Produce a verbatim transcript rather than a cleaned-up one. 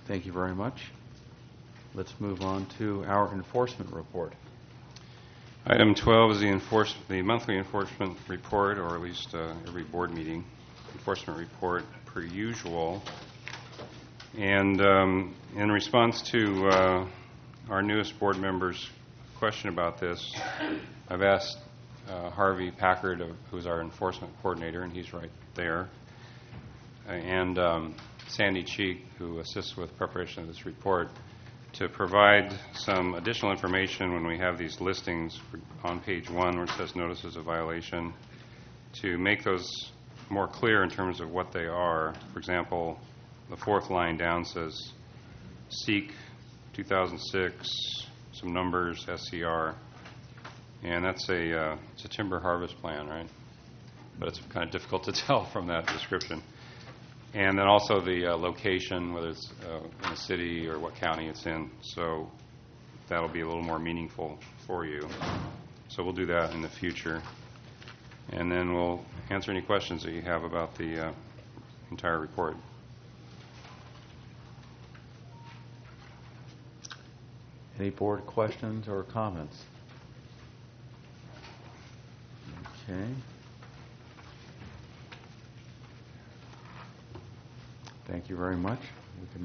Thank you very much. Let's move on to our enforcement report. Item twelve is the enforce the monthly enforcement report, or at least uh, every board meeting enforcement report per usual. And um, in response to uh, our newest board member's question about this, I've asked uh, Harvey Packard, uh, who's our enforcement coordinator, and he's right there, uh, and um, Sandy Cheek, who assists with preparation of this report, to provide some additional information when we have these listings on page one where it says notices of violation, to make those more clear in terms of what they are. For example, the fourth line down says SEEK two thousand six, some numbers, S C R, and that's a, uh, it's a timber harvest plan, right? But it's kind of difficult to tell from that description. And then also the uh, location, whether it's uh, in a city or what county it's in. So that'll be a little more meaningful for you. So we'll do that in the future. And then we'll answer any questions that you have about the uh, entire report. Any board questions or comments? Okay. Thank you very much.